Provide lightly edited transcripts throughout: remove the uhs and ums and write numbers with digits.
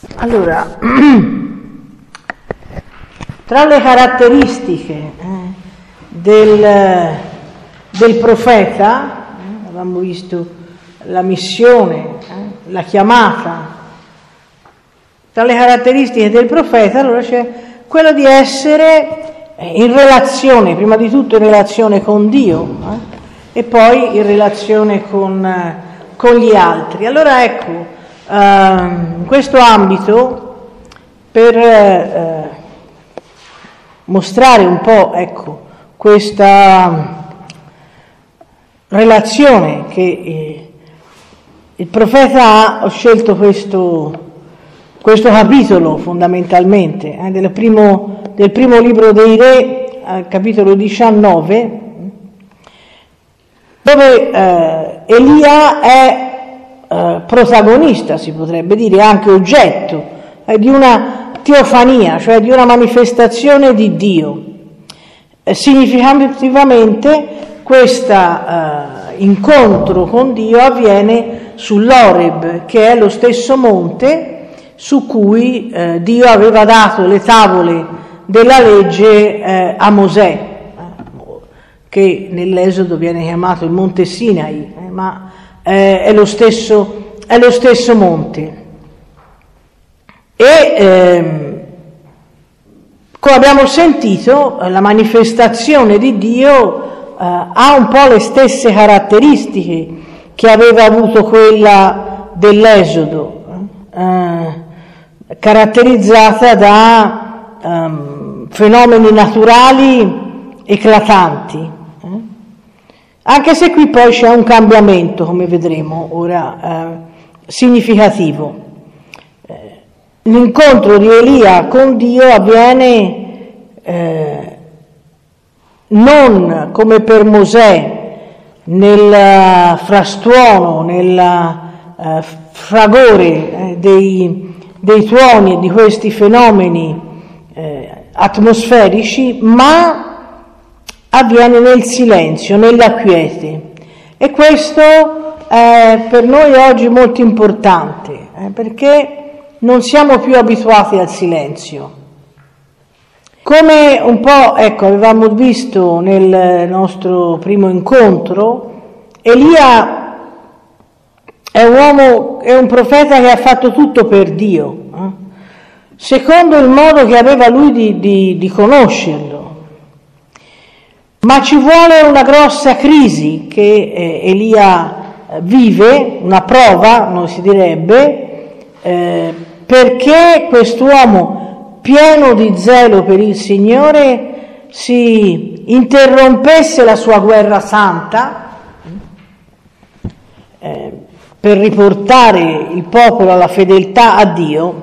Allora, tra le caratteristiche del profeta, avevamo visto la missione, la chiamata, tra le caratteristiche del profeta allora c'è quello di essere in relazione, prima di tutto in relazione con Dio e poi in relazione con gli altri. Allora ecco, in questo ambito, per mostrare un po' questa relazione che il profeta ha, ho scelto questo capitolo fondamentalmente del primo libro dei Re, al capitolo 19, dove Elia è protagonista, si potrebbe dire, anche oggetto di una teofania, cioè di una manifestazione di Dio. Significativamente questo incontro con Dio avviene sull'Oreb, che è lo stesso monte su cui Dio aveva dato le tavole della legge a Mosè, che nell'Esodo viene chiamato il Monte Sinai, ma è lo stesso monte. E come abbiamo sentito, la manifestazione di Dio ha un po' le stesse caratteristiche che aveva avuto quella dell'Esodo, caratterizzata da fenomeni naturali eclatanti, anche se qui poi c'è un cambiamento, come vedremo ora, significativo. L'incontro di Elia con Dio avviene non come per Mosè nel frastuono, nel fragore dei tuoni e di questi fenomeni atmosferici, ma avviene nel silenzio, nella quiete. E questo è per noi oggi molto importante, perché non siamo più abituati al silenzio. Come un po', avevamo visto nel nostro primo incontro, Elia è un profeta che ha fatto tutto per Dio, secondo il modo che aveva lui di conoscerlo. Ma ci vuole una grossa crisi che Elia vive, una prova, non si direbbe, perché quest'uomo pieno di zelo per il Signore si interrompesse la sua guerra santa per riportare il popolo alla fedeltà a Dio,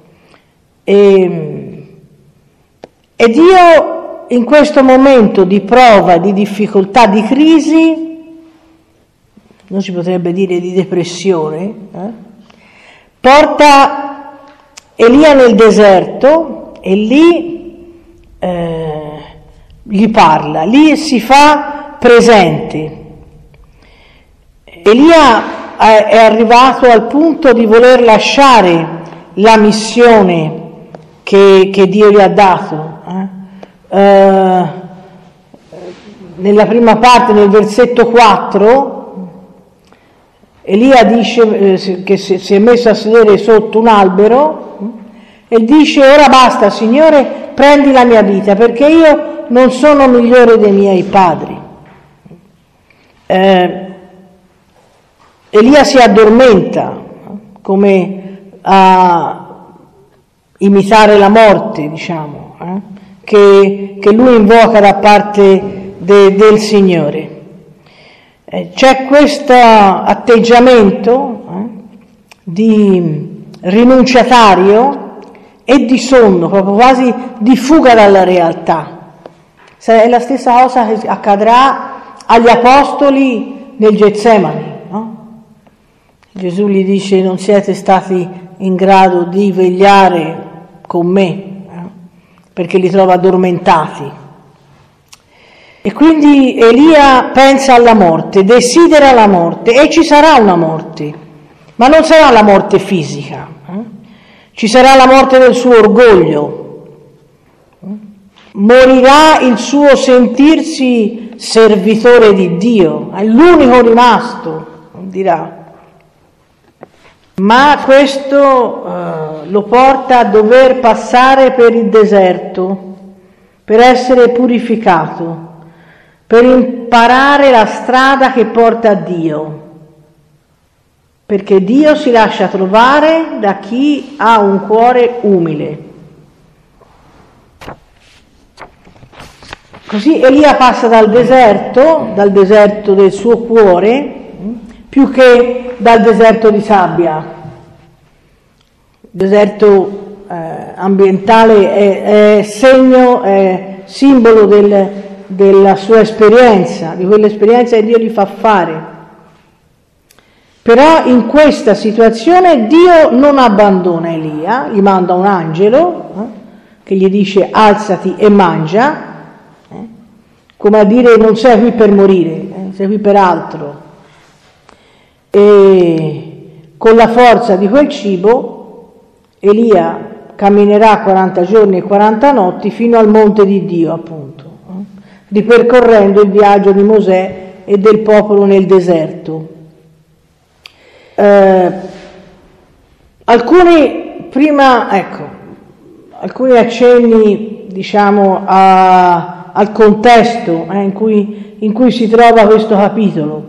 e Dio in questo momento di prova, di difficoltà, di crisi, non si potrebbe dire di depressione, porta Elia nel deserto e lì gli parla, lì si fa presente. Elia è arrivato al punto di voler lasciare la missione che Dio gli ha dato. Nella prima parte, nel versetto 4, Elia dice che si è messo a sedere sotto un albero e dice: ora basta, Signore, prendi la mia vita, perché io non sono migliore dei miei padri. Elia si addormenta, come a imitare la morte, diciamo, che lui invoca da parte del Signore. C'è questo atteggiamento di rinunciatario e di sonno, proprio quasi di fuga dalla realtà. È la stessa cosa che accadrà agli apostoli nel Getsemani, no? Gesù gli dice: non siete stati in grado di vegliare con me, perché li trova addormentati. E quindi Elia pensa alla morte, desidera la morte, e ci sarà una morte, ma non sarà la morte fisica, Ci sarà la morte del suo orgoglio, morirà il suo sentirsi servitore di Dio, è l'unico rimasto, dirà. Ma questo lo porta a dover passare per il deserto, per essere purificato, per imparare la strada che porta a Dio, perché Dio si lascia trovare da chi ha un cuore umile. Così Elia passa dal deserto del suo cuore, più che dal deserto di sabbia. Il deserto ambientale è segno, è simbolo della sua esperienza, di quell'esperienza che Dio gli fa fare. Però in questa situazione Dio non abbandona Elia, gli manda un angelo che gli dice alzati e mangia, come a dire non sei qui per morire, sei qui per altro. E con la forza di quel cibo Elia camminerà 40 giorni e 40 notti fino al monte di Dio, appunto, ripercorrendo il viaggio di Mosè e del popolo nel deserto. Alcuni accenni, diciamo, al contesto in cui si trova questo capitolo.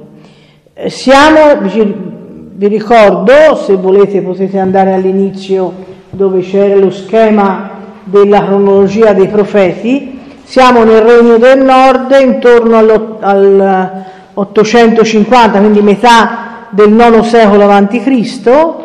Vi ricordo, se volete potete andare all'inizio dove c'era lo schema della cronologia dei profeti. Siamo nel Regno del Nord intorno al 850, quindi metà del IX secolo a.C.,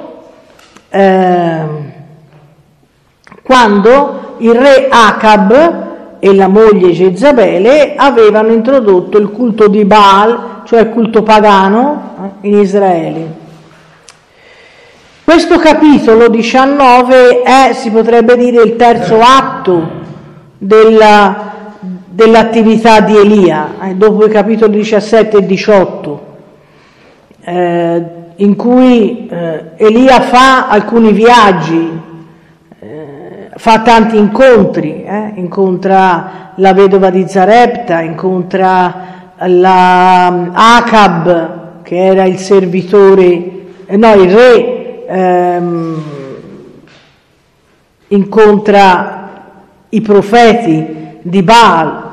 quando il re Acab e la moglie Jezabele avevano introdotto il culto di Baal, cioè il culto pagano, in Israele. Questo capitolo 19 è, si potrebbe dire, il terzo atto dell'attività di Elia, dopo i capitoli 17 e 18. In cui Elia fa alcuni viaggi, fa tanti incontri, incontra la vedova di Zarepta, incontra Acab, che era il servitore, il re, incontra i profeti di Baal,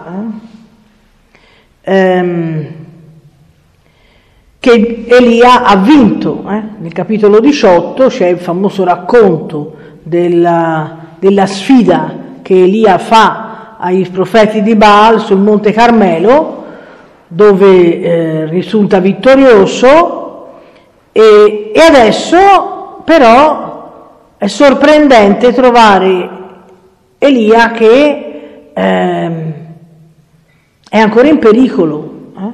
che Elia ha vinto. Nel capitolo 18 c'è il famoso racconto della sfida che Elia fa ai profeti di Baal sul Monte Carmelo, dove risulta vittorioso, e adesso però è sorprendente trovare Elia che è ancora in pericolo,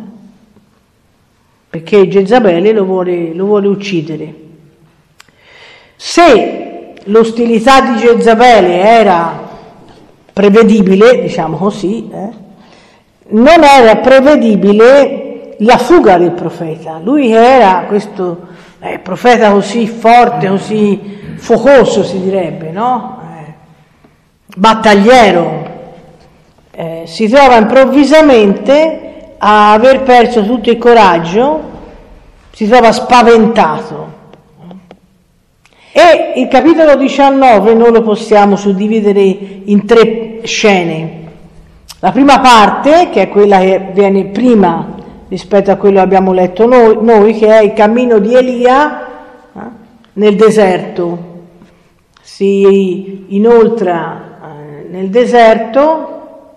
perché Jezabele lo vuole uccidere. Se l'ostilità di Jezabele era prevedibile, diciamo così, non era prevedibile la fuga del profeta. Lui era questo profeta così forte, così focoso, si direbbe, no? Battagliero, si trova improvvisamente a aver perso tutto il coraggio, si trova spaventato. E il capitolo 19 noi lo possiamo suddividere in 3 scene. La prima parte, che è quella che viene prima rispetto a quello che abbiamo letto noi, che è il cammino di Elia nel deserto. Si inoltra nel deserto,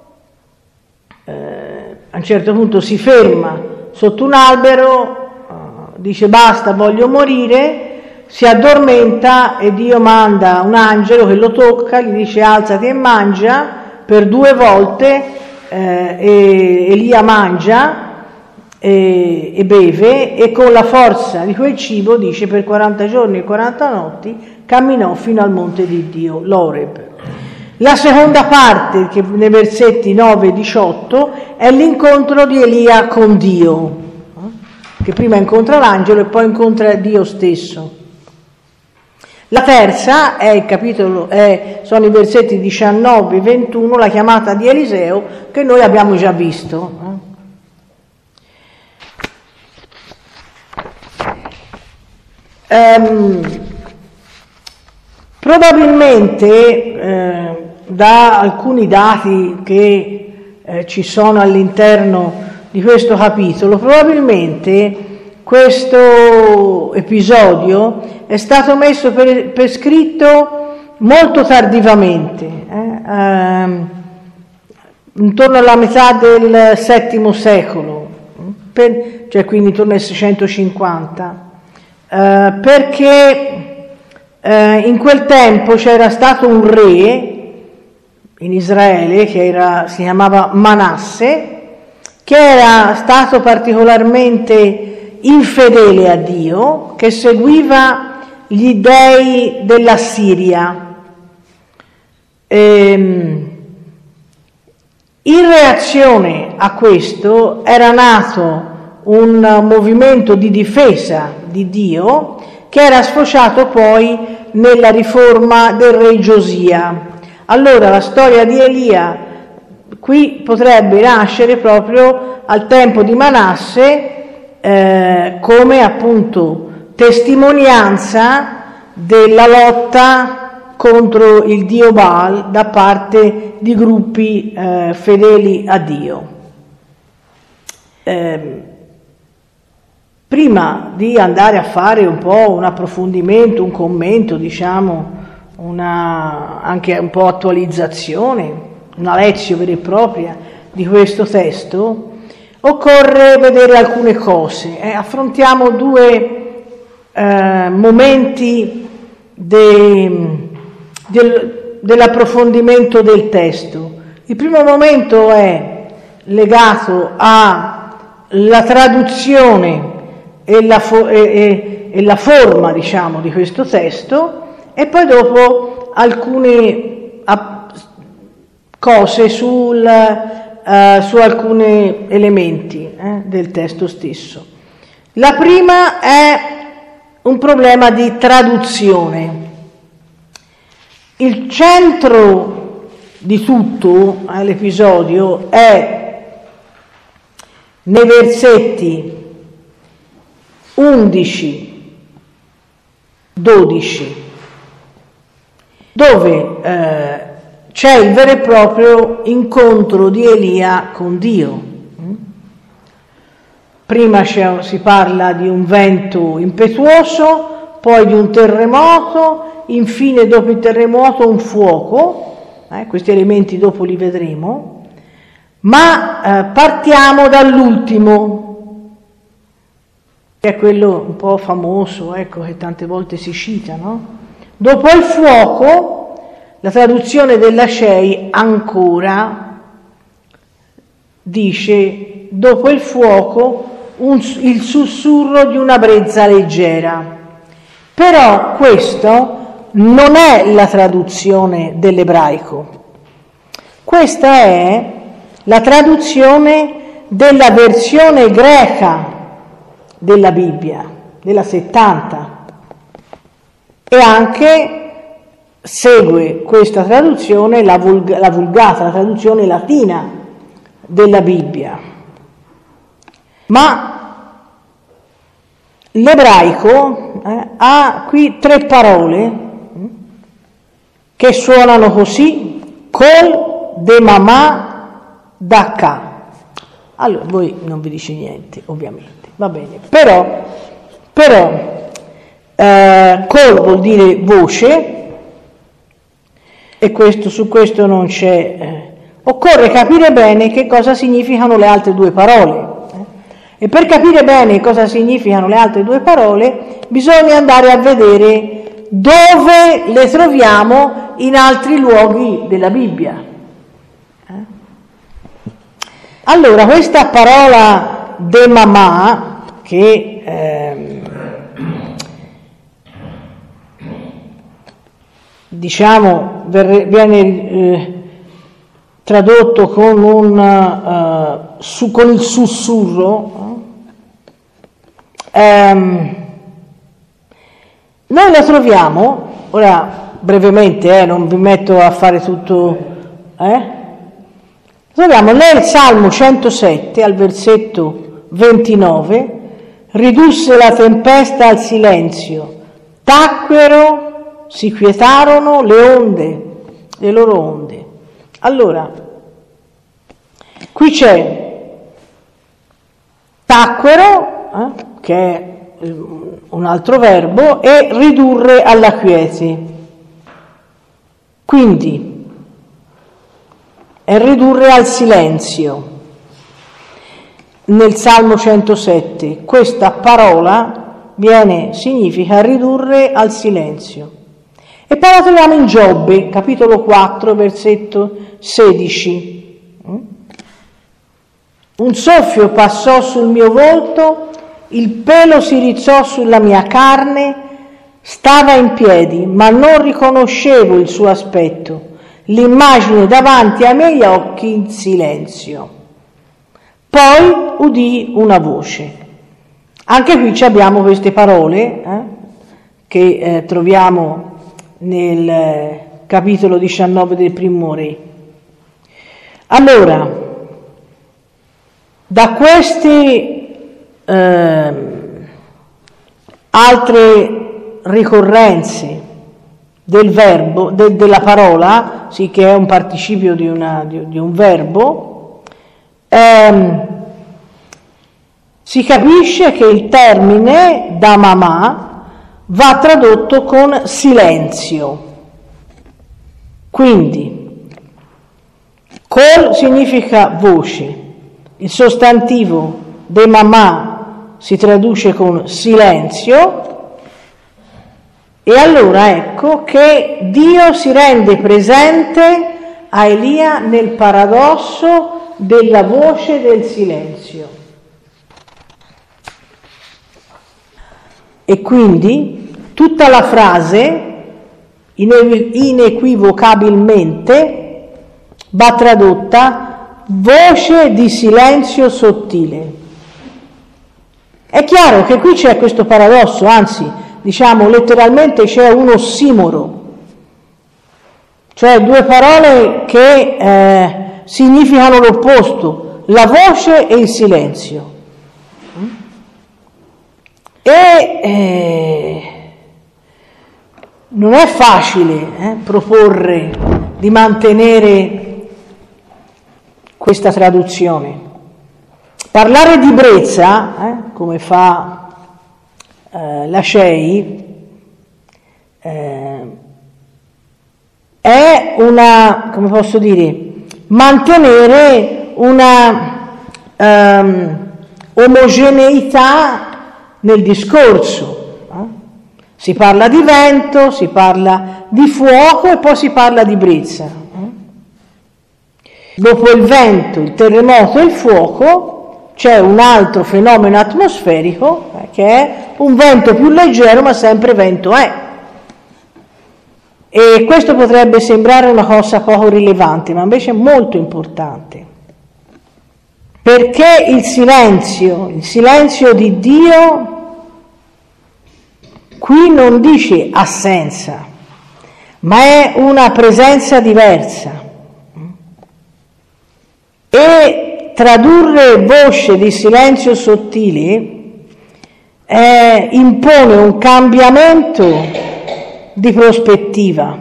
a un certo punto si ferma sotto un albero, dice basta, voglio morire, si addormenta e Dio manda un angelo che lo tocca, gli dice alzati e mangia per 2 volte, e Elia mangia e beve, e con la forza di quel cibo, dice, per 40 giorni e 40 notti camminò fino al monte di Dio, l'Oreb. La seconda parte, che nei versetti 9 e 18, è l'incontro di Elia con Dio, che prima incontra l'angelo e poi incontra Dio stesso. La terza è il capitolo, sono i versetti 19 e 21, la chiamata di Eliseo, che noi abbiamo già visto. Probabilmente da alcuni dati che ci sono all'interno di questo capitolo, probabilmente questo episodio è stato messo per scritto molto tardivamente, intorno alla metà del VII secolo, cioè quindi intorno al 650, perché in quel tempo c'era stato un re in Israele che si chiamava Manasse, che era stato particolarmente infedele a Dio, che seguiva gli dei della Siria. In reazione a questo era nato un movimento di difesa di Dio che era sfociato poi nella riforma del re Giosia. Allora la storia di Elia qui potrebbe nascere proprio al tempo di Manasse, come appunto testimonianza della lotta contro il dio Baal da parte di gruppi fedeli a Dio. Prima di andare a fare un po' un approfondimento, un commento, diciamo, anche un po' attualizzazione, una lezione vera e propria di questo testo, occorre vedere alcune cose. Affrontiamo due momenti dell'approfondimento del testo. Il primo momento è legato alla traduzione e la forma, diciamo, di questo testo, e poi dopo alcune cose su alcuni elementi del testo stesso. La prima è un problema di traduzione. Il centro di tutto l'episodio è nei versetti 11, 12, dove c'è il vero e proprio incontro di Elia con Dio. Prima si parla di un vento impetuoso, poi di un terremoto, infine dopo il terremoto un fuoco, questi elementi dopo li vedremo, ma partiamo dall'ultimo, che è quello un po' famoso, ecco, che tante volte si cita, no? Dopo il fuoco, la traduzione della Shei ancora dice: dopo il fuoco il sussurro di una brezza leggera. Però questo non è la traduzione dell'ebraico, questa è la traduzione della versione greca della Bibbia, della 70, e anche segue questa traduzione la vulgata, la traduzione latina della Bibbia. Ma l'ebraico ha qui tre parole che suonano così: kol, demamà, daka. Allora, voi non vi dice niente, ovviamente. Va bene, però kol vuol dire voce, e su questo non c'è. Occorre capire bene che cosa significano le altre due parole. E per capire bene cosa significano le altre due parole, bisogna andare a vedere dove le troviamo in altri luoghi della Bibbia. Allora, questa parola demamà, che diciamo viene tradotto con con il sussurro, Noi la troviamo, ora brevemente, non vi metto a fare tutto, troviamo nel Salmo 107 al versetto 29, ridusse la tempesta al silenzio, tacquero, si quietarono le loro onde. Allora, qui c'è tacquero, che è un altro verbo, e ridurre alla quiete. Quindi è ridurre al silenzio. Nel Salmo 107 questa parola significa ridurre al silenzio. E poi la troviamo in Giobbe, capitolo 4, versetto 16. Un soffio passò sul mio volto, il pelo si rizzò sulla mia carne, stava in piedi, ma non riconoscevo il suo aspetto, l'immagine davanti ai miei occhi in silenzio. Poi udì una voce. Anche qui abbiamo queste parole che troviamo nel capitolo 19 del Primo Re. Allora, da queste altre ricorrenze del verbo, della parola, sì, che è un participio di un verbo, si capisce che il termine da mamà va tradotto con silenzio. Quindi, col significa voce, il sostantivo de mamà si traduce con silenzio, e allora ecco che Dio si rende presente a Elia nel paradosso della voce del silenzio. E quindi tutta la frase inequivocabilmente va tradotta voce di silenzio sottile. È chiaro che qui c'è questo paradosso, anzi, diciamo letteralmente c'è un ossimoro, cioè due parole che significano l'opposto, la voce e il silenzio. E non è facile proporre di mantenere questa traduzione. Parlare di brezza, come fa la Shei, è una, come posso dire, mantenere una omogeneità nel discorso. Si parla di vento, si parla di fuoco e poi si parla di brezza. Dopo il vento, il terremoto e il fuoco c'è un altro fenomeno atmosferico che è un vento più leggero, ma sempre vento è. E questo potrebbe sembrare una cosa poco rilevante, ma invece è molto importante. Perché il silenzio di Dio qui non dice assenza, ma è una presenza diversa. E tradurre voce di silenzio sottile impone un cambiamento di prospettiva,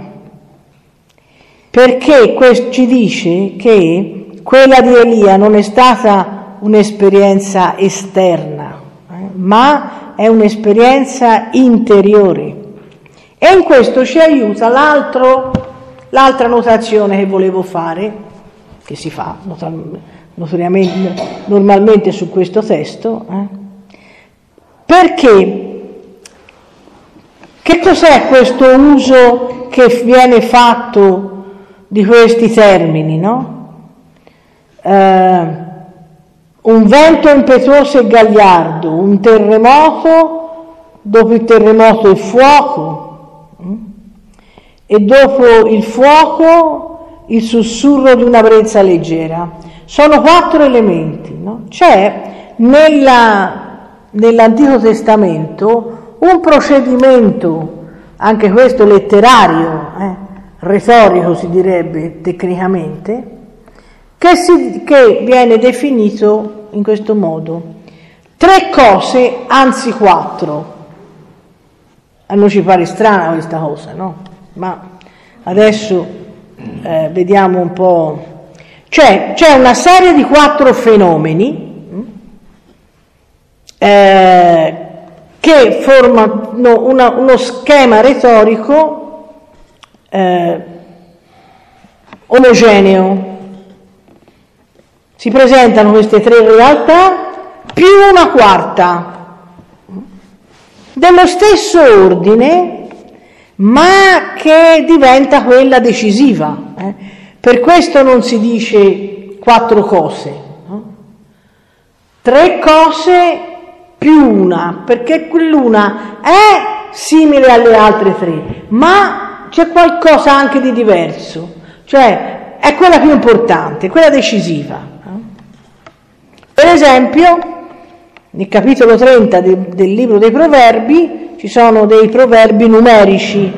perché ci dice che quella di Elia non è stata un'esperienza esterna, ma è un'esperienza interiore. E in questo ci aiuta l'altra notazione che volevo fare, che si fa normalmente su questo testo, perché che cos'è questo uso che viene fatto di questi termini, no? Un vento impetuoso e gagliardo, un terremoto, dopo il terremoto il fuoco, e dopo il fuoco il sussurro di una brezza leggera. Sono 4 elementi, no? C'è nell'Antico Testamento un procedimento anche questo letterario, retorico si direbbe tecnicamente, che viene definito in questo modo: 3 cose, anzi 4. A noi ci pare strana questa cosa, no? Ma adesso vediamo un po'. C'è una serie di 4 fenomeni che formano uno schema retorico omogeneo. Si presentano queste 3 realtà più una quarta dello stesso ordine, ma che diventa quella decisiva. Per questo non si dice 4 cose, no? 3 cose più una, perché quell'una è simile alle altre 3, ma c'è qualcosa anche di diverso, cioè è quella più importante, quella decisiva. Per esempio, nel capitolo 30 del libro dei Proverbi ci sono dei proverbi numerici.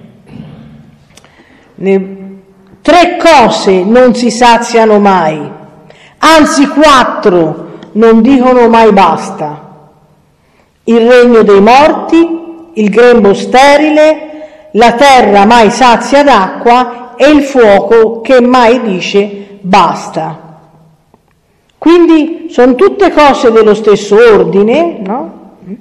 3 cose non si saziano mai, anzi 4 non dicono mai basta: il regno dei morti, il grembo sterile, la terra mai sazia d'acqua e il fuoco che mai dice basta. Quindi sono tutte cose dello stesso ordine, no?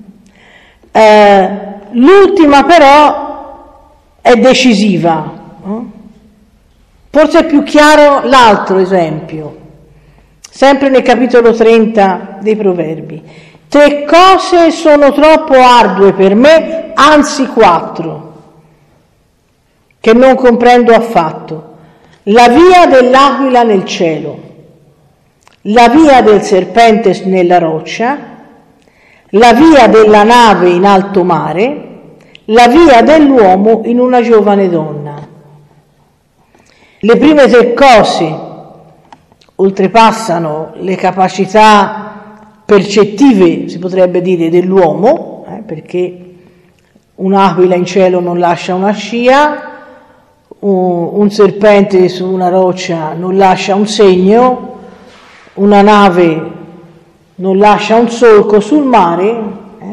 L'ultima però è decisiva, no? Forse è più chiaro l'altro esempio, sempre nel capitolo 30 dei Proverbi: 3 cose sono troppo ardue per me, anzi 4, che non comprendo affatto: la via dell'aquila nel cielo, la via del serpente nella roccia, la via della nave in alto mare, la via dell'uomo in una giovane donna. Le prime 3 cose oltrepassano le capacità percettive, si potrebbe dire, dell'uomo, perché un'aquila in cielo non lascia una scia, un serpente su una roccia non lascia un segno, una nave non lascia un solco sul mare.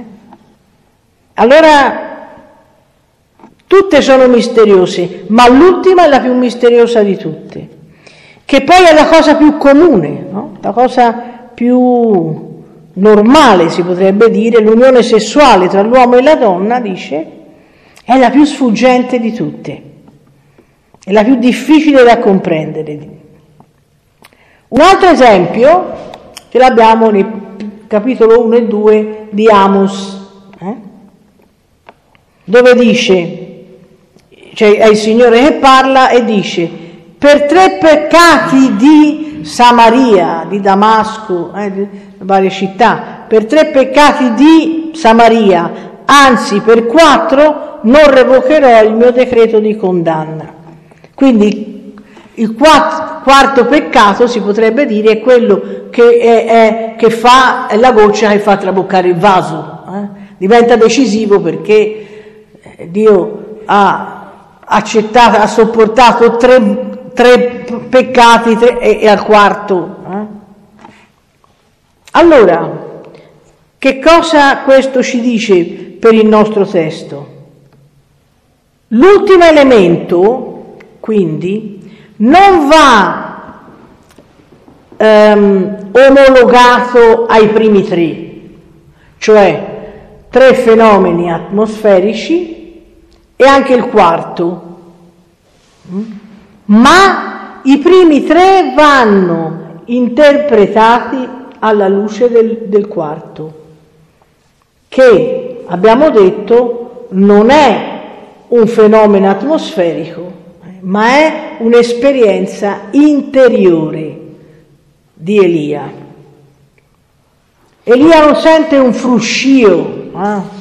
Allora tutte sono misteriose, ma l'ultima è la più misteriosa di tutte, che poi è la cosa più comune, no? La cosa più normale, si potrebbe dire, l'unione sessuale tra l'uomo e la donna, dice, è la più sfuggente di tutte, è la più difficile da comprendere. Un altro esempio ce l'abbiamo nel capitolo 1 e 2 di Amos, dove dice, cioè è il Signore che parla e dice: per 3 peccati di Samaria, di Damasco, di varie città, per 3 peccati di Samaria, anzi per 4 non revocherò il mio decreto di condanna. Quindi il quarto peccato, si potrebbe dire, è quello che fa, è la goccia che fa traboccare il vaso, diventa decisivo perché Dio ha accettato, ha sopportato 3 peccati e al quarto. Allora, che cosa questo ci dice per il nostro testo? L'ultimo elemento, quindi, non va omologato ai primi 3, cioè 3 fenomeni atmosferici e anche il quarto, ma i primi 3 vanno interpretati alla luce del quarto, che abbiamo detto non è un fenomeno atmosferico, ma è un'esperienza interiore di Elia. Elia non sente un fruscio,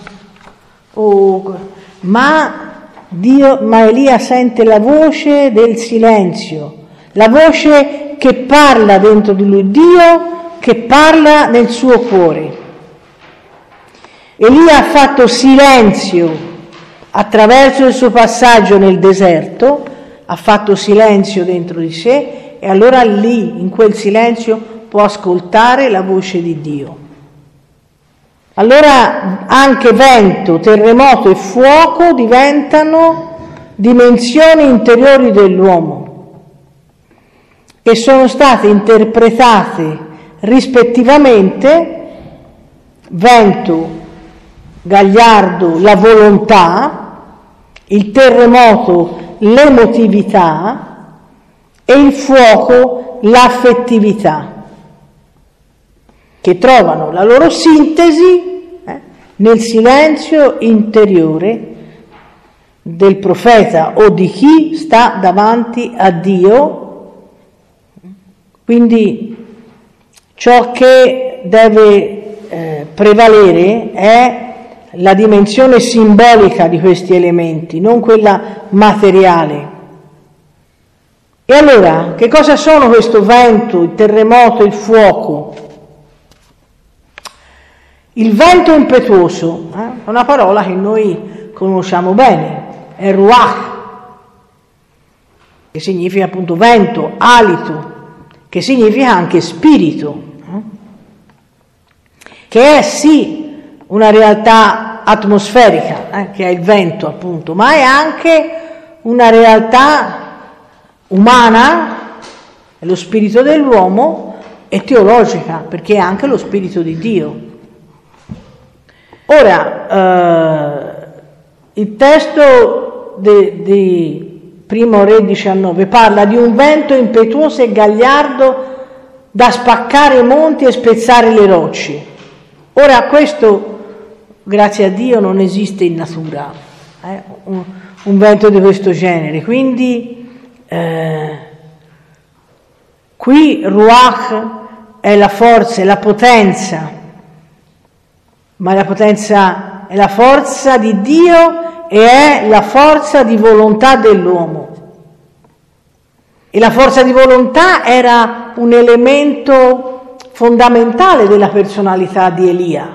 ma Elia sente la voce del silenzio, la voce che parla dentro di lui, Dio che parla nel suo cuore. Elia ha fatto silenzio attraverso il suo passaggio nel deserto ha fatto silenzio dentro di sé e allora lì, in quel silenzio, può ascoltare la voce di Dio. Allora anche vento, terremoto e fuoco diventano dimensioni interiori dell'uomo che sono state interpretate rispettivamente vento, gagliardo, la volontà, il terremoto, l'emotività e il fuoco, l'affettività, che trovano la loro sintesi nel silenzio interiore del profeta o di chi sta davanti a Dio. Quindi ciò che deve prevalere è la dimensione simbolica di questi elementi, non quella materiale. E allora, che cosa sono questo vento, il terremoto, il fuoco? Il vento impetuoso è una parola che noi conosciamo bene, è ruach, che significa appunto vento, alito, che significa anche spirito, che è sì una realtà atmosferica, che è il vento appunto, ma è anche una realtà umana, è lo spirito dell'uomo, e teologica, perché è anche lo spirito di Dio. Ora, il testo di Primo Re 19 parla di un vento impetuoso e gagliardo da spaccare i monti e spezzare le rocce. Ora, questo, grazie a Dio, non esiste in natura, un vento di questo genere. Quindi, qui Ruach è la forza, è la potenza, ma la potenza è la forza di Dio e è la forza di volontà dell'uomo. E la forza di volontà era un elemento fondamentale della personalità di Elia.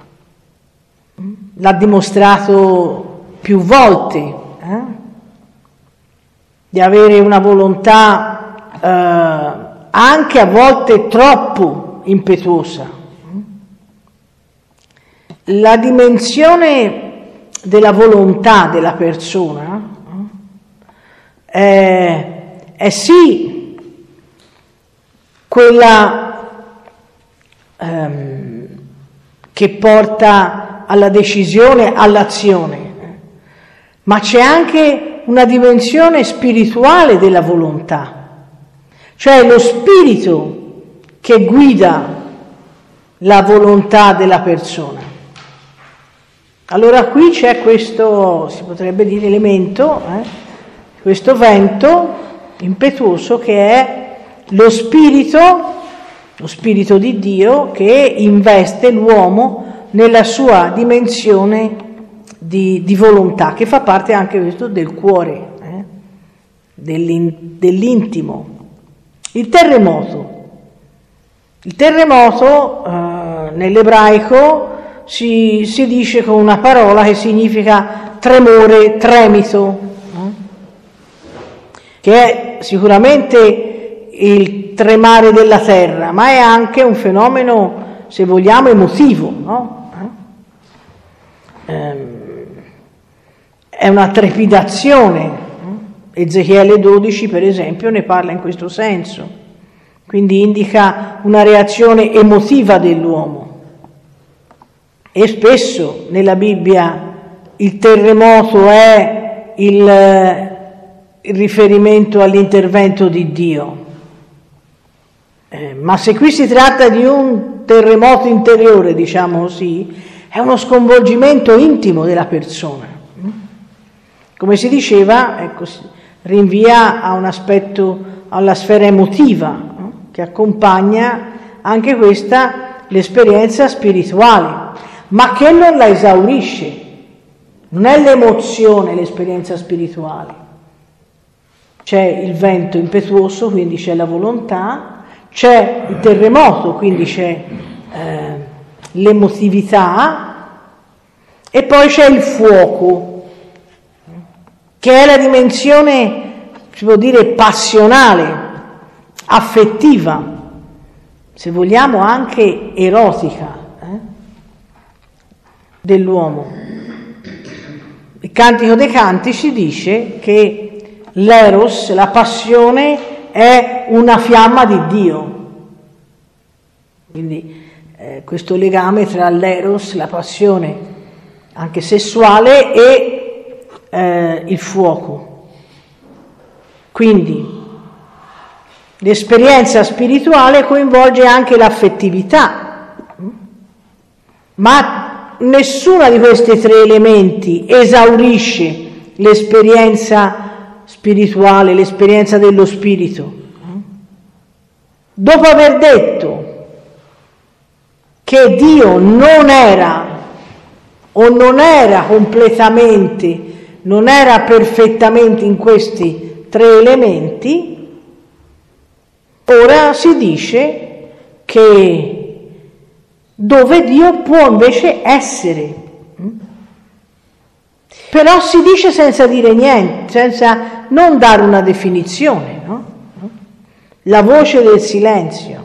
L'ha dimostrato più volte, di avere una volontà anche a volte troppo impetuosa. La dimensione della volontà della persona è sì quella che porta alla decisione, all'azione, ma c'è anche una dimensione spirituale della volontà, cioè lo spirito che guida la volontà della persona. Allora qui c'è questo, si potrebbe dire, elemento, questo vento impetuoso che è lo spirito di Dio che investe l'uomo nella sua dimensione di volontà, che fa parte anche questo del cuore, dell'intimo. Il terremoto nell'ebraico si dice con una parola che significa tremore, tremito, che è sicuramente il tremare della terra, ma è anche un fenomeno, se vogliamo, emotivo, no? È una trepidazione. Ezechiele 12, per esempio, ne parla in questo senso, quindi indica una reazione emotiva dell'uomo. E spesso nella Bibbia il terremoto è il riferimento all'intervento di Dio. Ma se qui si tratta di un terremoto interiore, diciamo così, è uno sconvolgimento intimo della persona. Come si diceva, ecco, rinvia a un aspetto, alla sfera emotiva, che accompagna anche questa l'esperienza spirituale, ma che non la esaurisce. Non è l'emozione l'esperienza spirituale. C'è il vento impetuoso, quindi c'è la volontà, c'è il terremoto, quindi c'è l'emotività, e poi c'è il fuoco, che è la dimensione, si può dire, passionale, affettiva, se vogliamo anche erotica, dell'uomo. Il Cantico dei Cantici dice che l'eros, la passione, è una fiamma di Dio. Quindi questo legame tra l'eros, la passione anche sessuale, e il fuoco. Quindi l'esperienza spirituale coinvolge anche l'affettività, ma nessuna di questi tre elementi esaurisce l'esperienza spirituale, l'esperienza dello spirito. Dopo aver detto che Dio non era completamente, non era perfettamente in questi tre elementi, ora si dice che dove Dio può invece essere. Però si dice senza dire niente, senza non dare una definizione, no? La voce del silenzio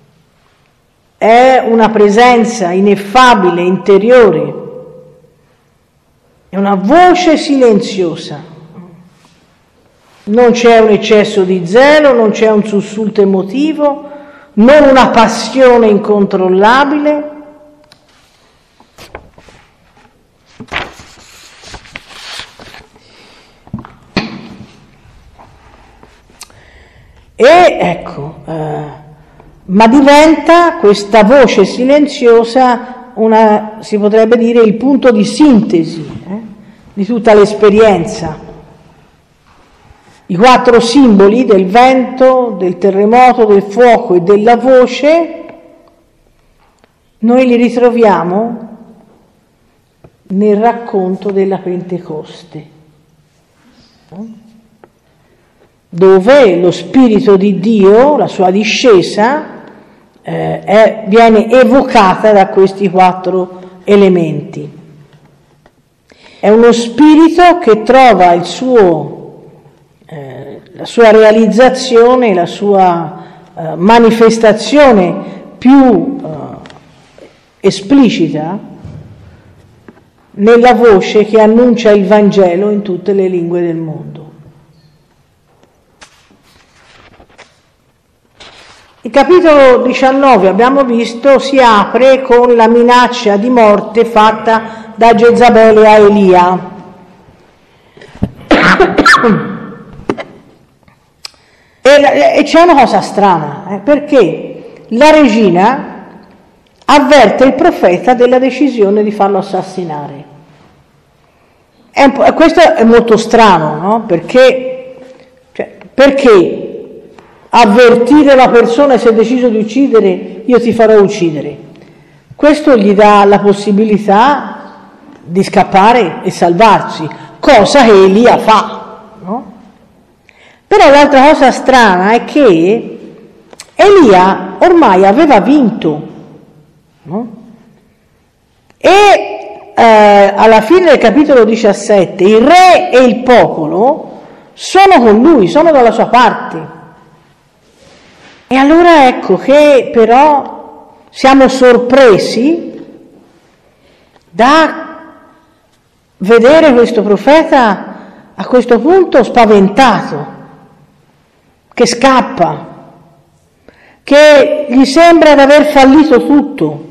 è una presenza ineffabile, interiore, è una voce silenziosa. Non c'è un eccesso di zelo, non c'è un sussulto emotivo, non una passione incontrollabile. E ecco, ma diventa questa voce silenziosa si potrebbe dire, il punto di sintesi di tutta l'esperienza. I quattro simboli del vento, del terremoto, del fuoco e della voce, noi li ritroviamo nel racconto della Pentecoste, dove lo Spirito di Dio, la sua discesa, viene evocata da questi quattro elementi. È uno Spirito che trova la sua realizzazione, la sua manifestazione più esplicita nella voce che annuncia il Vangelo in tutte le lingue del mondo. Il capitolo 19, abbiamo visto, si apre con la minaccia di morte fatta da Jezabele a Elia. E c'è una cosa strana, perché la regina avverte il profeta della decisione di farlo assassinare. Questo è molto strano, no? Perché avvertire la persona, se è deciso di uccidere, io ti farò uccidere. Questo gli dà la possibilità di scappare e salvarsi, cosa che Elia fa, no? Però l'altra cosa strana è che Elia ormai aveva vinto, no? E alla fine del capitolo 17 il re e il popolo sono con lui, sono dalla sua parte. E allora ecco che però siamo sorpresi da vedere questo profeta a questo punto spaventato, che scappa, che gli sembra di aver fallito tutto.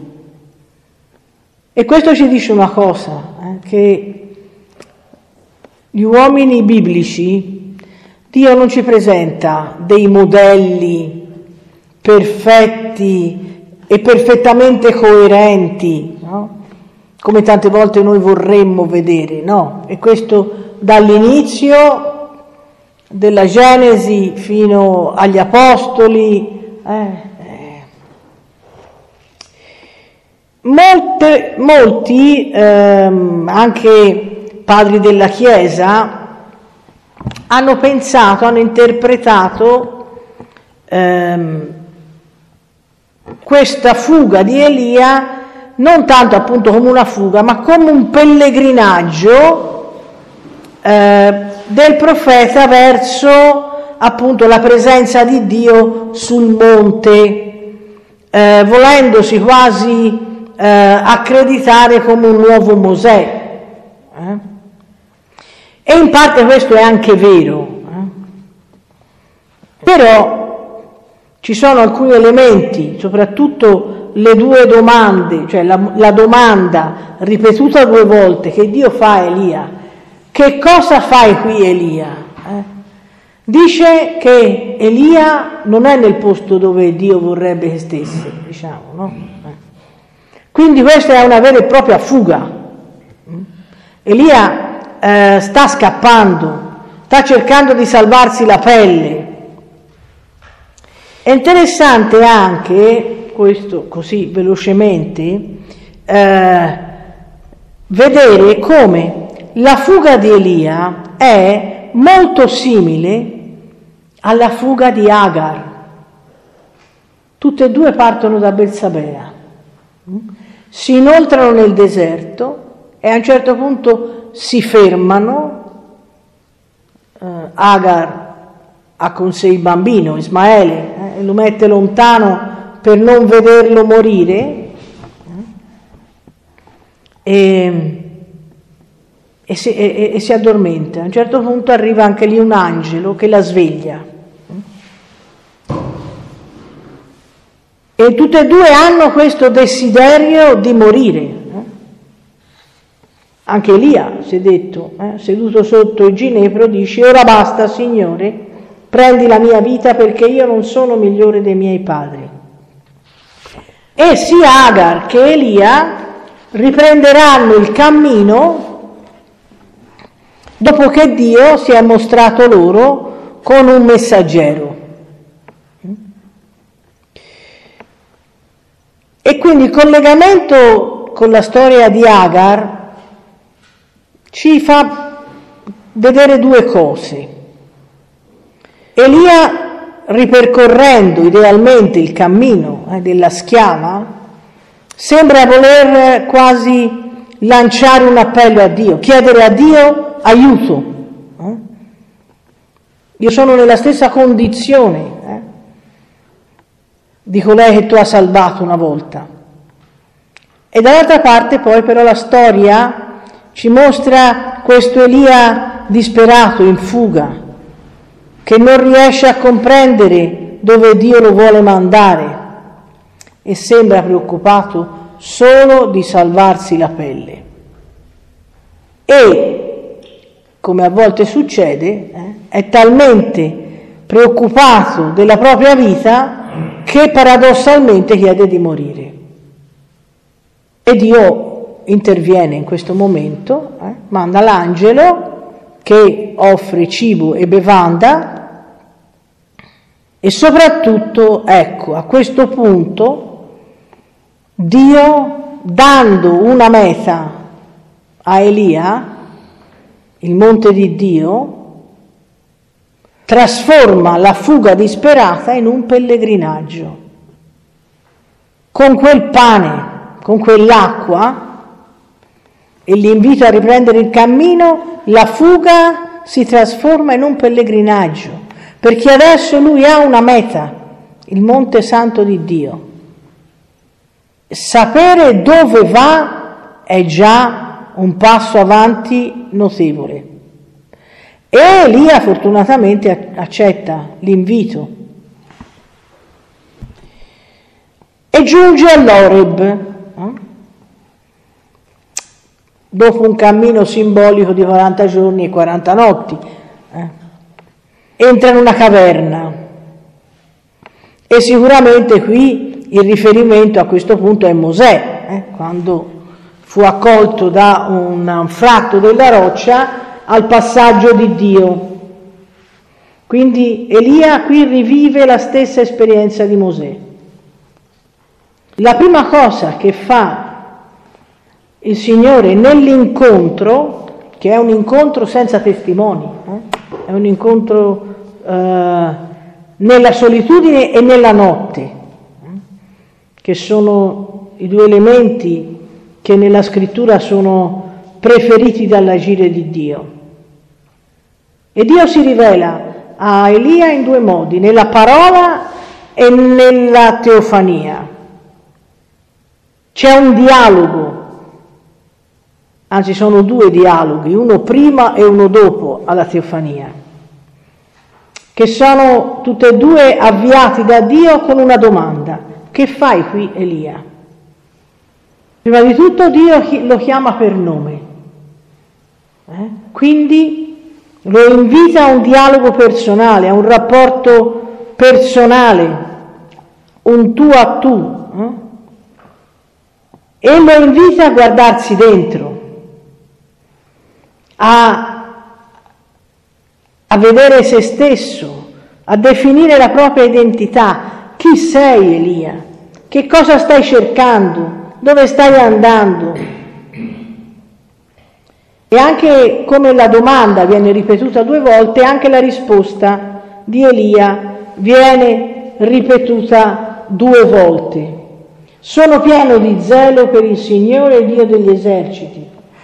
E questo ci dice una cosa, che gli uomini biblici, Dio non ci presenta dei modelli perfetti e perfettamente coerenti, no? Come tante volte noi vorremmo vedere, no? E questo dall'inizio della Genesi fino agli Apostoli. Molti anche padri della Chiesa hanno pensato, hanno interpretato questa fuga di Elia non tanto appunto come una fuga, ma come un pellegrinaggio del profeta verso appunto la presenza di Dio sul monte, volendosi quasi accreditare come un nuovo Mosè. E in parte questo è anche vero, però ci sono alcuni elementi, soprattutto le due domande, cioè la domanda ripetuta 2 volte che Dio fa a Elia: che cosa fai qui, Elia? Dice che Elia non è nel posto dove Dio vorrebbe che stesse, diciamo, no? Quindi questa è una vera e propria fuga. Elia sta scappando, sta cercando di salvarsi la pelle. È interessante anche, questo così velocemente, vedere come la fuga di Elia è molto simile alla fuga di Agar. Tutte e 2 partono da Bersabea, si inoltrano nel deserto e a un certo punto si fermano. Agar ha con sé il bambino Ismaele, lo mette lontano per non vederlo morire, e si addormenta. A un certo punto arriva anche lì un angelo che la sveglia. E tutte e 2 hanno questo desiderio di morire. Anche Elia, si è detto, seduto sotto il ginepro, dice: ora basta, Signore, prendi la mia vita perché io non sono migliore dei miei padri. E sia Agar che Elia riprenderanno il cammino dopo che Dio si è mostrato loro con un messaggero. E quindi il collegamento con la storia di Agar ci fa vedere 2 cose. Elia, ripercorrendo idealmente il cammino della schiava, sembra voler quasi lanciare un appello a Dio, chiedere a Dio aiuto. Io sono nella stessa condizione di colei che tu hai salvato una volta. E dall'altra parte poi però la storia ci mostra questo Elia disperato, in fuga, che non riesce a comprendere dove Dio lo vuole mandare e sembra preoccupato solo di salvarsi la pelle. E, come a volte succede, è talmente preoccupato della propria vita che paradossalmente chiede di morire. E Dio interviene in questo momento, manda l'angelo che offre cibo e bevanda, e soprattutto, ecco, a questo punto Dio, dando una meta a Elia, il monte di Dio, trasforma la fuga disperata in un pellegrinaggio. Con quel pane, con quell'acqua e l'invito a riprendere il cammino, la fuga si trasforma in un pellegrinaggio, perché adesso lui ha una meta, il Monte Santo di Dio. Sapere dove va è già un passo avanti notevole. E Elia fortunatamente accetta l'invito e giunge all'Oreb, dopo un cammino simbolico di 40 giorni e 40 notti. Entra in una caverna e sicuramente qui il riferimento a questo punto è Mosè, quando fu accolto da un fratto della roccia al passaggio di Dio. Quindi Elia qui rivive la stessa esperienza di Mosè. La prima cosa che fa il Signore nell'incontro, che è un incontro senza testimoni, è un incontro nella solitudine e nella notte, che sono i 2 elementi che nella scrittura sono preferiti dall'agire di Dio. E Dio si rivela a Elia in due modi, nella parola e nella teofania. C'è un dialogo, anzi sono due dialoghi, uno prima e uno dopo alla teofania, che sono tutti e due avviati da Dio con una domanda: che fai qui, Elia? Prima di tutto Dio lo chiama per nome, quindi lo invita a un dialogo personale, a un rapporto personale, un tu a tu, e lo invita a guardarsi dentro, a vedere se stesso, a definire la propria identità. Chi sei, Elia? Che cosa stai cercando? Dove stai andando? E anche come la domanda viene ripetuta due volte, anche la risposta di Elia viene ripetuta due volte. Sono pieno di zelo per il Signore, Dio degli eserciti,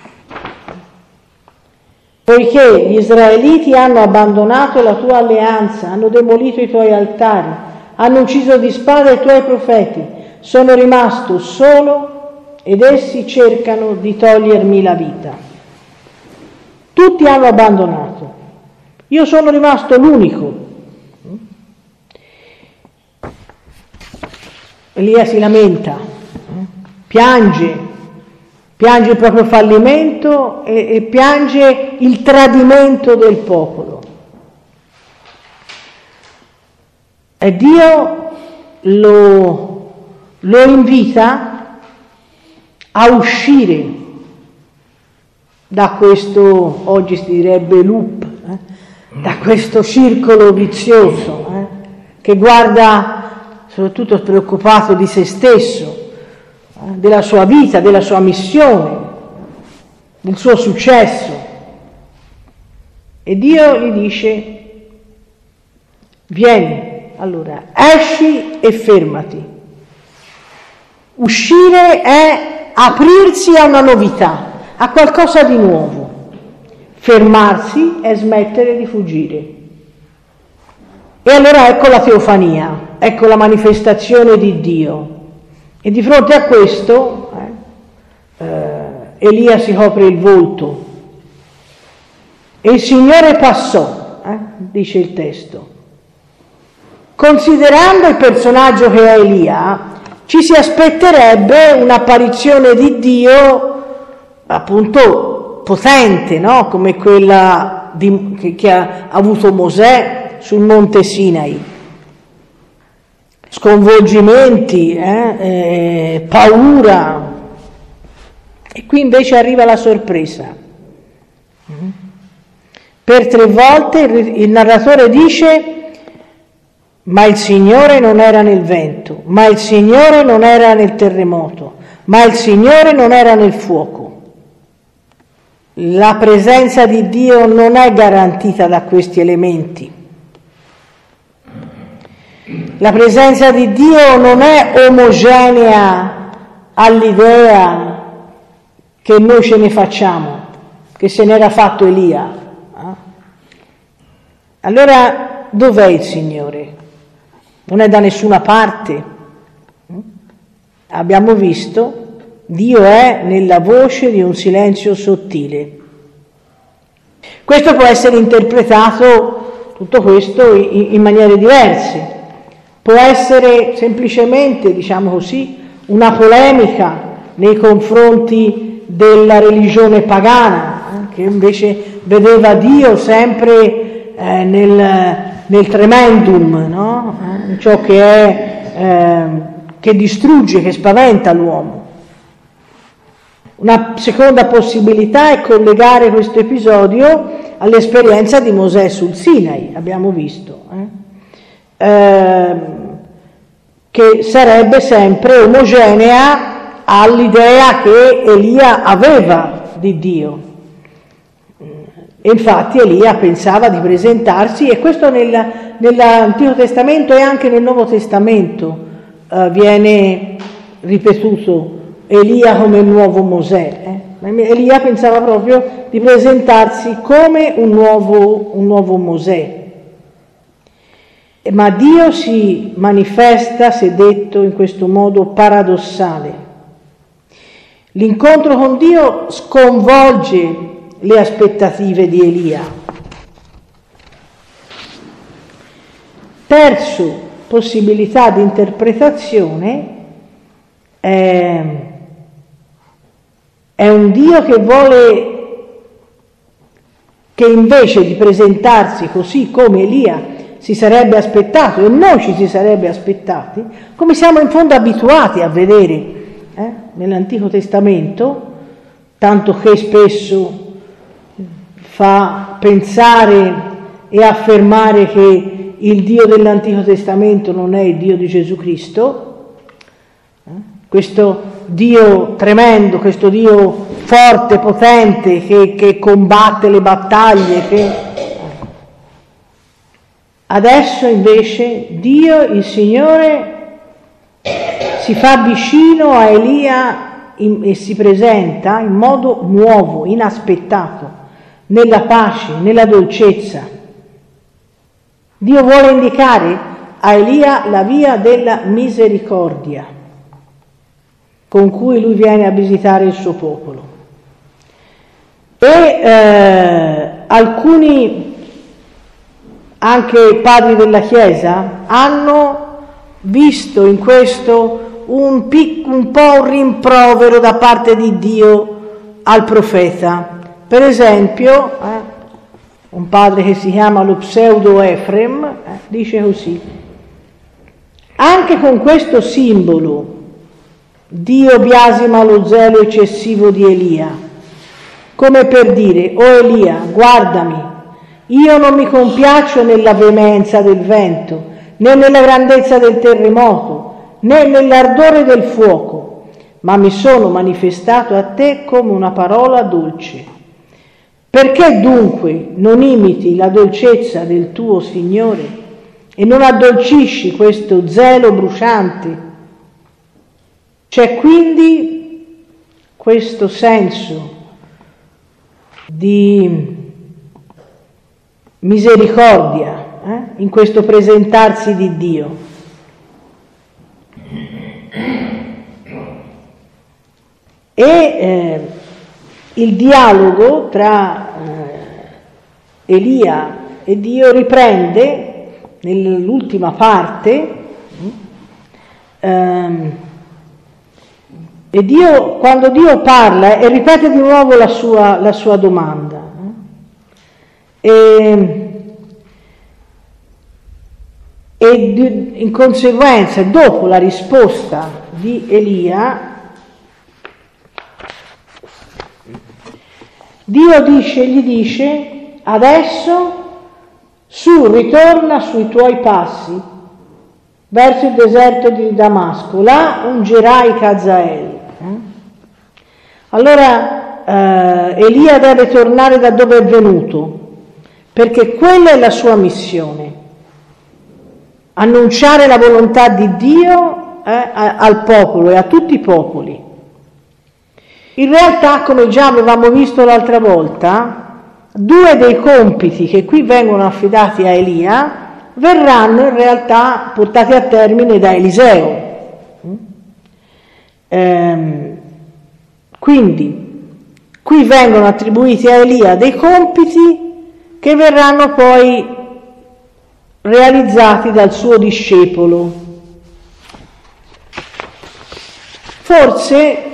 poiché gli israeliti hanno abbandonato la tua alleanza, hanno demolito i tuoi altari, hanno ucciso di spada i tuoi profeti. Sono rimasto solo ed essi cercano di togliermi la vita. Tutti hanno abbandonato. Io sono rimasto l'unico. Elia si lamenta, piange il proprio fallimento e piange il tradimento del popolo. E Dio lo invita a uscire da questo, oggi si direbbe loop, da questo circolo vizioso, che guarda soprattutto preoccupato di se stesso, della sua vita, della sua missione, del suo successo. E Dio gli dice: vieni, allora, esci e fermati. Uscire è aprirsi a una novità, a qualcosa di nuovo. Fermarsi è smettere di fuggire. E allora ecco la teofania, ecco la manifestazione di Dio. E di fronte a questo Elia si copre il volto. E il Signore passò, dice il testo. Considerando il personaggio che è Elia, ci si aspetterebbe un'apparizione di Dio appunto potente, no? Come quella che ha avuto Mosè sul monte Sinai. Sconvolgimenti, paura. E qui invece arriva la sorpresa. Per 3 volte il narratore dice: ma il Signore non era nel vento, ma il Signore non era nel terremoto, ma il Signore non era nel fuoco. La presenza di Dio non è garantita da questi elementi. La presenza di Dio non è omogenea all'idea che noi ce ne facciamo, che se n'era fatto Elia. Allora, dov'è il Signore? Non è da nessuna parte. Abbiamo visto, Dio è nella voce di un silenzio sottile. Questo può essere interpretato, tutto questo, in maniere diverse. Può essere semplicemente, diciamo così, una polemica nei confronti della religione pagana, che invece vedeva Dio sempre nel tremendum, no? Ciò che distrugge, che spaventa l'uomo. Una seconda possibilità è collegare questo episodio all'esperienza di Mosè sul Sinai, abbiamo visto, che sarebbe sempre omogenea all'idea che Elia aveva di Dio. E infatti Elia pensava di presentarsi, e questo nell'Antico Testamento e anche nel Nuovo Testamento viene ripetuto, Elia come il nuovo Mosè. Elia pensava proprio di presentarsi come un nuovo Mosè. Ma Dio si manifesta, si è detto, in questo modo paradossale. L'incontro con Dio sconvolge le aspettative di Elia. Terzo possibilità di interpretazione è un Dio che vuole, che invece di presentarsi così come Elia si sarebbe aspettato e noi ci si sarebbe aspettati, come siamo in fondo abituati a vedere nell'Antico Testamento, tanto che spesso fa pensare e affermare che il Dio dell'Antico Testamento non è il Dio di Gesù Cristo, questo Dio tremendo, questo Dio forte, potente, che combatte le battaglie, Adesso invece Dio, il Signore, si fa vicino a Elia e si presenta in modo nuovo, inaspettato, nella pace, nella dolcezza. Dio vuole indicare a Elia la via della misericordia con cui lui viene a visitare il suo popolo. E alcuni anche padri della Chiesa hanno visto in questo un po' un rimprovero da parte di Dio al profeta. Per esempio, un padre che si chiama lo pseudo Efrem dice così: anche con questo simbolo Dio biasima lo zelo eccessivo di Elia, come per dire: o Elia, guardami, io non mi compiaccio nella veemenza del vento, né nella grandezza del terremoto, né nell'ardore del fuoco, ma mi sono manifestato a te come una parola dolce. Perché dunque non imiti la dolcezza del tuo Signore e non addolcisci questo zelo bruciante? C'è quindi questo senso di misericordia in questo presentarsi di Dio. E il dialogo tra Elia e Dio riprende nell'ultima parte e Dio, quando Dio parla e ripete di nuovo la sua domanda. E in conseguenza, dopo la risposta di Elia, Dio gli dice: adesso ritorna sui tuoi passi verso il deserto di Damasco, là ungerai Hazael. Allora Elia deve tornare da dove è venuto, perché quella è la sua missione: annunciare la volontà di Dio al popolo e a tutti i popoli. In realtà, come già avevamo visto l'altra volta, due dei compiti che qui vengono affidati a Elia verranno in realtà portati a termine da Eliseo. Quindi qui vengono attribuiti a Elia dei compiti che verranno poi realizzati dal suo discepolo. Forse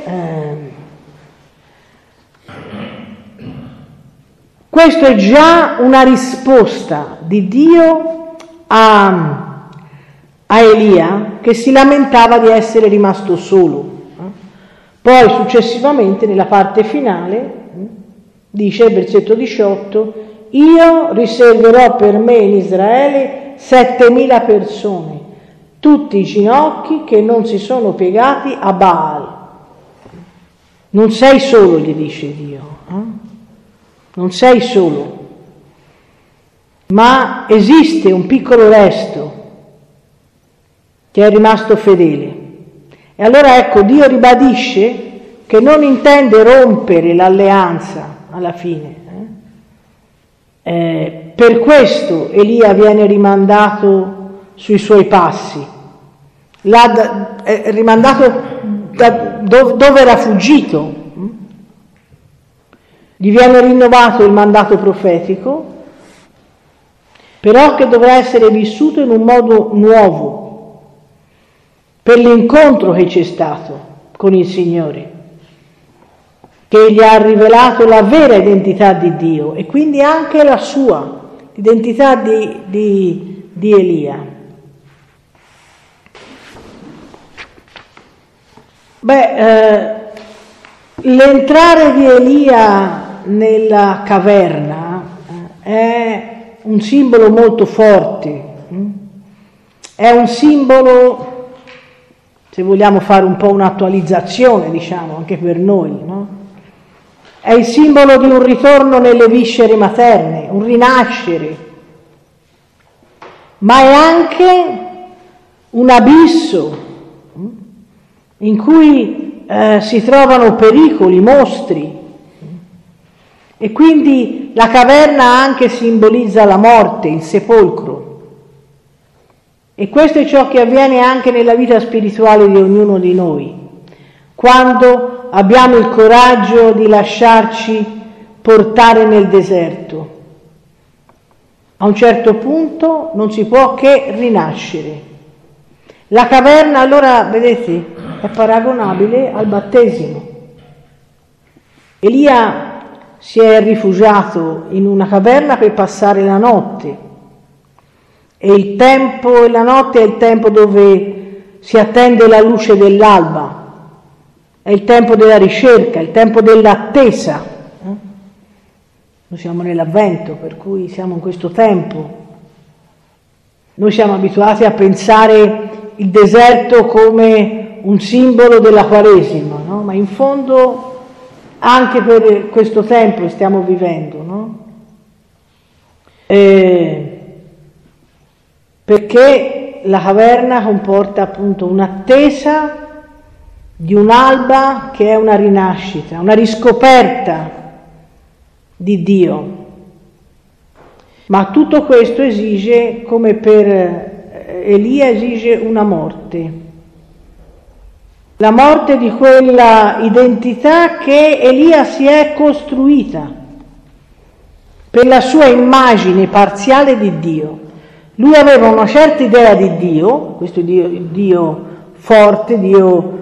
questo è già una risposta di Dio a Elia, che si lamentava di essere rimasto solo. Poi successivamente nella parte finale dice, versetto 18: io riserverò per me in Israele 7.000 persone, tutti i ginocchi che non si sono piegati a Baal. Non sei solo, gli dice Dio, non sei solo, ma esiste un piccolo resto che è rimasto fedele. E allora ecco, Dio ribadisce che non intende rompere l'alleanza alla fine. Per questo Elia viene rimandato sui suoi passi, rimandato dove era fuggito. Gli viene rinnovato il mandato profetico, però che dovrà essere vissuto in un modo nuovo, per l'incontro che c'è stato con il Signore, che gli ha rivelato la vera identità di Dio e quindi anche la sua, l'identità di Elia. L'entrare di Elia nella caverna è un simbolo molto forte, è un simbolo, se vogliamo fare un po' un'attualizzazione, diciamo, anche per noi, no? È il simbolo di un ritorno nelle viscere materne, un rinascere, ma è anche un abisso in cui si trovano pericoli, mostri, e quindi la caverna anche simbolizza la morte, il sepolcro. E questo è ciò che avviene anche nella vita spirituale di ognuno di noi, quando abbiamo il coraggio di lasciarci portare nel deserto. A un certo punto non si può che rinascere. La caverna, allora, vedete, è paragonabile al battesimo. Elia si è rifugiato in una caverna per passare la notte, e il tempo e la notte è il tempo dove si attende la luce dell'alba, è il tempo della ricerca, il tempo dell'attesa. Noi siamo nell'Avvento, per cui siamo in questo tempo. Noi siamo abituati a pensare il deserto come un simbolo della Quaresima, no? Ma in fondo anche per questo tempo stiamo vivendo, no? Perché la caverna comporta appunto un'attesa di un'alba che è una rinascita, una riscoperta di Dio. Ma tutto questo esige, come per Elia, esige una morte. La morte di quella identità che Elia si è costruita per la sua immagine parziale di Dio. Lui aveva una certa idea di Dio, questo Dio, il Dio forte, Dio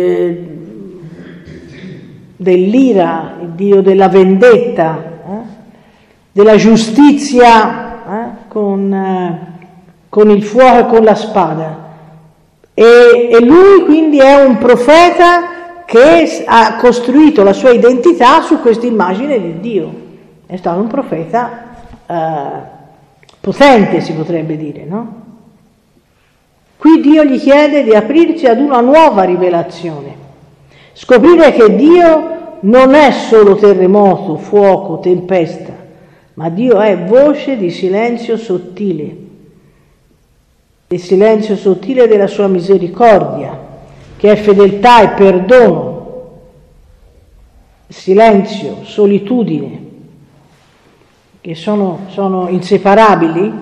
dell'ira, il Dio della vendetta, della giustizia, con il fuoco e con la spada. E lui quindi è un profeta che ha costruito la sua identità su questa immagine di Dio. È stato un profeta potente, si potrebbe dire, no? Qui Dio gli chiede di aprirsi ad una nuova rivelazione, scoprire che Dio non è solo terremoto, fuoco, tempesta, ma Dio è voce di silenzio sottile, il silenzio sottile della sua misericordia, che è fedeltà e perdono, silenzio, solitudine, che sono inseparabili.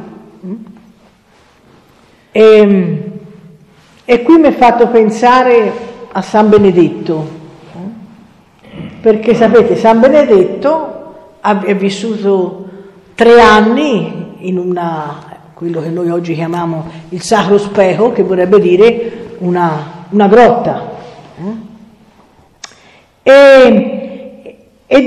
E qui mi è fatto pensare a San Benedetto, perché sapete, San Benedetto è vissuto 3 anni in quello che noi oggi chiamiamo il Sacro Speco, che vorrebbe dire una grotta. E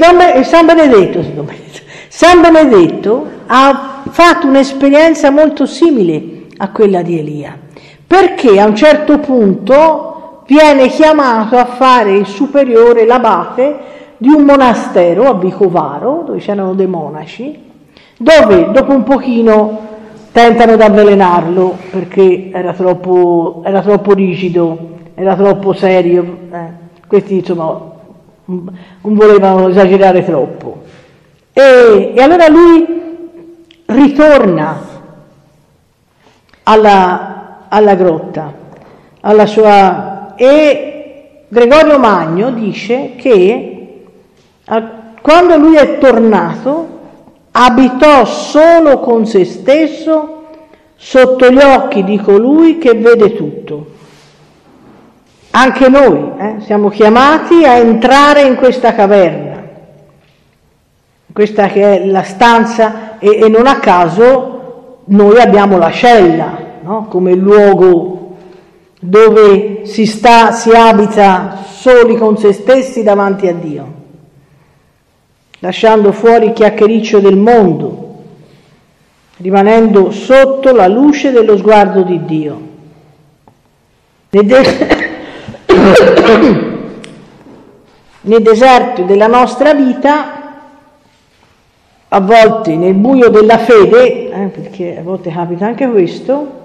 San Benedetto ha fatto un'esperienza molto simile a quella di Elia, perché a un certo punto viene chiamato a fare il superiore, l'abate di un monastero a Vicovaro, dove c'erano dei monaci, dove dopo un pochino tentano di avvelenarlo perché era troppo rigido, era troppo serio, questi insomma non volevano esagerare troppo. E allora lui ritorna alla grotta, alla sua, e Gregorio Magno dice che quando lui è tornato abitò solo con se stesso sotto gli occhi di colui che vede tutto. Anche noi siamo chiamati a entrare in questa caverna, questa che è la stanza, e non a caso noi abbiamo la cella, no? Come luogo dove si abita soli con se stessi davanti a Dio, lasciando fuori il chiacchiericcio del mondo, rimanendo sotto la luce dello sguardo di Dio. Nei deserti della nostra vita, a volte nel buio della fede, perché a volte capita anche questo,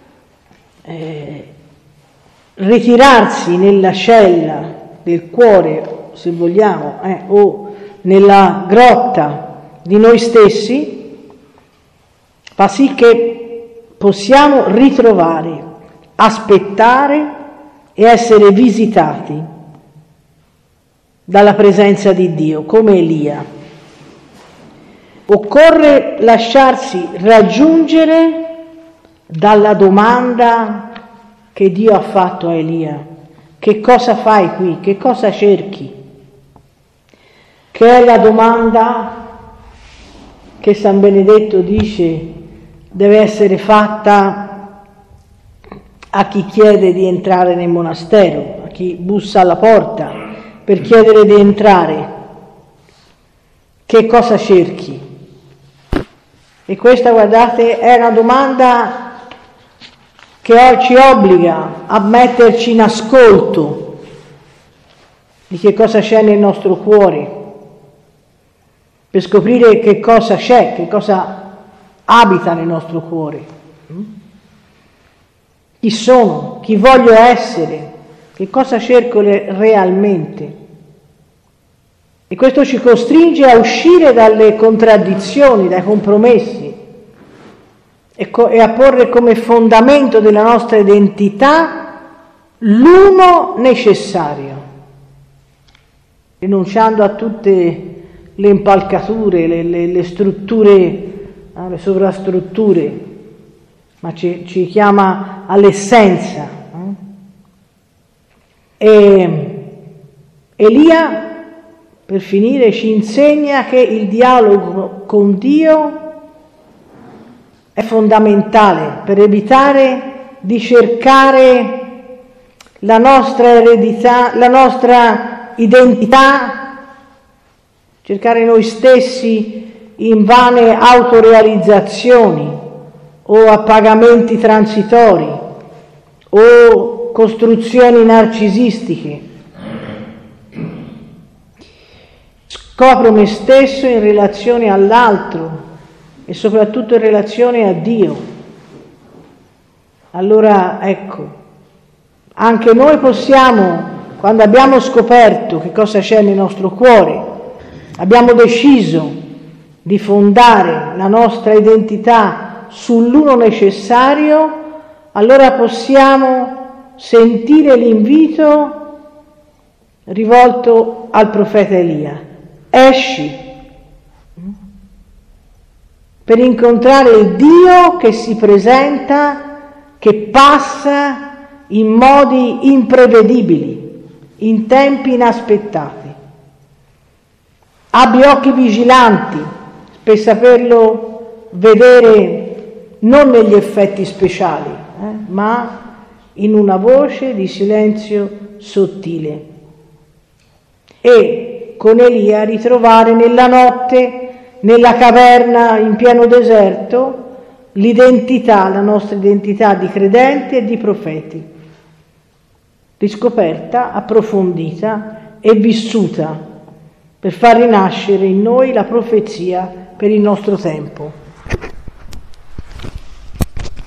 ritirarsi nella cella del cuore, se vogliamo, o nella grotta di noi stessi, fa sì che possiamo ritrovare, aspettare e essere visitati dalla presenza di Dio, come Elia. Occorre lasciarsi raggiungere dalla domanda che Dio ha fatto a Elia: che cosa fai qui? Che cosa cerchi? Che è la domanda che San Benedetto dice deve essere fatta a chi chiede di entrare nel monastero, a chi bussa alla porta per chiedere di entrare. Che cosa cerchi? E questa, guardate, è una domanda che ci obbliga a metterci in ascolto di che cosa c'è nel nostro cuore, per scoprire che cosa c'è, che cosa abita nel nostro cuore. Chi sono? Chi voglio essere? Che cosa cerco realmente? E questo ci costringe a uscire dalle contraddizioni, dai compromessi e a porre come fondamento della nostra identità l'uno necessario, rinunciando a tutte le impalcature, le strutture, le sovrastrutture, ma ci chiama all'essenza. E Elia, per finire, ci insegna che il dialogo con Dio è fondamentale per evitare di cercare la nostra eredità, la nostra identità, cercare noi stessi in vane autorealizzazioni o appagamenti transitori o costruzioni narcisistiche. Scopro me stesso in relazione all'altro e soprattutto in relazione a Dio. Allora, ecco, anche noi possiamo, quando abbiamo scoperto che cosa c'è nel nostro cuore, abbiamo deciso di fondare la nostra identità sull'uno necessario, allora possiamo sentire l'invito rivolto al profeta Elia: esci per incontrare il Dio che si presenta, che passa in modi imprevedibili, in tempi inaspettati. Abbi occhi vigilanti per saperlo vedere non negli effetti speciali, ma in una voce di silenzio sottile. E con Elia ritrovare nella notte, nella caverna in pieno deserto, l'identità, la nostra identità di credenti e di profeti, riscoperta, approfondita e vissuta per far rinascere in noi la profezia per il nostro tempo.